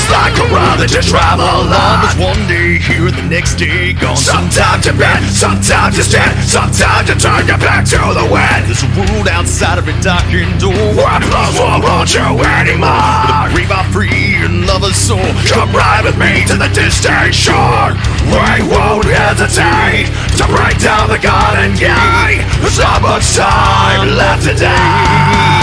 Just like a road that you travel on. Love is one day here, the next day gone. Sometimes you bend, sometimes you stand, sometimes you turn your back to the wind. There's a world outside every darkened door, where love won't want you anymore. the brave are free and lovers soar. Come ride with me to the distant shore. We won't hesitate to break down the garden gate. There's not much time left today.